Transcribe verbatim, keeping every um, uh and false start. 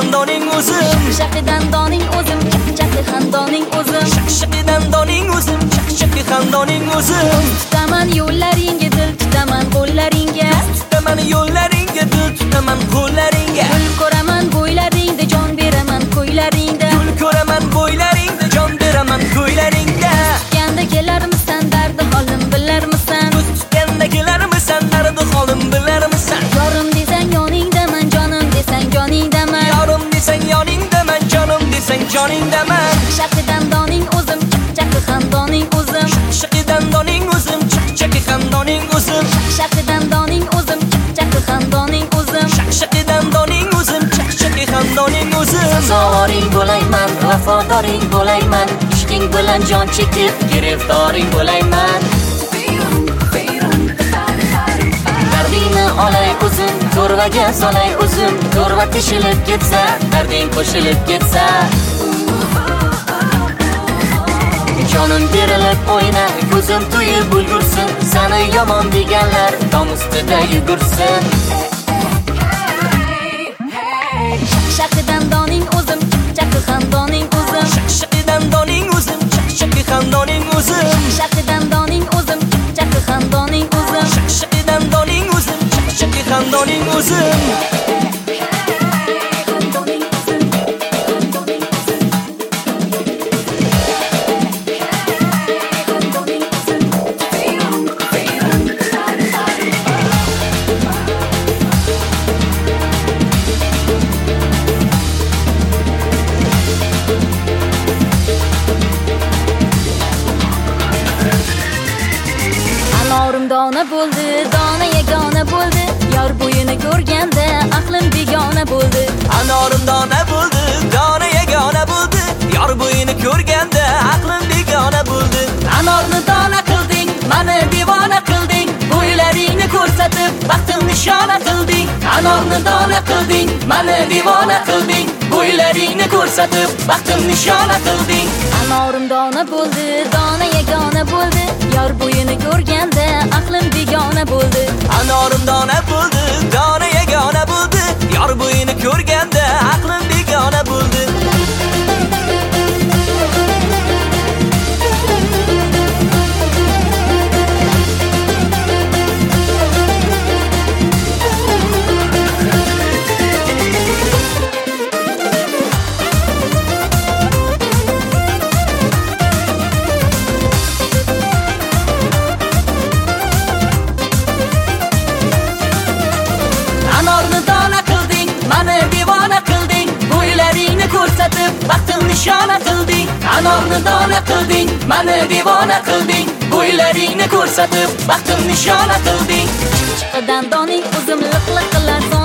xandoning o'zim, Shaqshaqidan doning o'zim, chaqchaqi xandoning o'zim, Shaqshaqidan doning o'zim, chaqchaqi xandoning o'zim. Tutaman yo'llaringga, dil tutaman qo'llaringga, Tutaman yo'llaringga, dil tutaman qo'llaringga. Gul ko'raman bo'ylaringda, jon beraman ko'ylaringda, Gul ko'raman bo'ylaringda, jon beraman ko'ylaringda. Tutganda kelarmisan, dardi holim bilarmisan, Tutganda kelarmisan, dardi holim bilarmisan. Yorim desang yoningdaman, jonim desang joningdaman, Yorim desang yoningdaman, jonim desang joningdaman. Shaqshaqidan doning o'zim, chaqchaqi xandoning o'zim, Shaqshaqidan doning o'zim, chaqchaqi xandoning o'zim. Shaqshaqidan doning o'zim, chaqchaqi xandoning o'zim, Shaqshaqidan doning o'zim, chaqchaqi xandoning o'zim. Sazoring bo'layman, vafodoring bo'layman, ishqing bilan jon chekib giriftoring bo'layman. Dardingni olay o'zim, to'rvaga solay o'zim, to'rva teshilib ketsa, darding qo'shilib ketsa. Jonim berilib o'yna, ko'zim to'yib ulgursin, seni yomon deganlar tom ustida yugursin. Shaqshaqidan doning o'zim, chaqchaqi xandoning o'zim, Shaqshaqidan doning o'zim, chaqchaqi xandoning o'zim. Shaqshaqidan doning o'zim, chaqchaqi xandoning o'zim, Shaqshaqidan doning o'zim, chaqchaqi xandoning o'zim. Anorim dona bo'ldi, dona yagona bo'ldi, yor bo'yini ko'rganda aqlim begona bo'ldi. Anorim dona bo'ldi, dona yagona bo'ldi, yor bo'yini ko'rganda aqlim begona bo'ldi. Anorni dona qilding, meni devona qilding, bo'ylaringni ko'rsatib baxtim nishona qilding. Anorni dona qilding, meni devona qilding, bo'ylaringni ko'rsatib baxtim nishona qilding. Anorim dona bo'ldi, dona yagona bo'ldi, yor bo'yini ko'rganda aqlim begona bo'ldi. Anorim dona bo'ldi, dona yagona bo'ldi, yor bo'yini ko'rganda aqlim begona bo'ldi. Anorni dona qilding, meni devona qilding, bo'ylaringni ko'rsatib baxtim nishona qilding. Anorni dona qilding, meni devona qilding, bo'ylaringni ko'rsatib baxtim nishona qilding. Chiqidan doning o'zim liq-liq qilar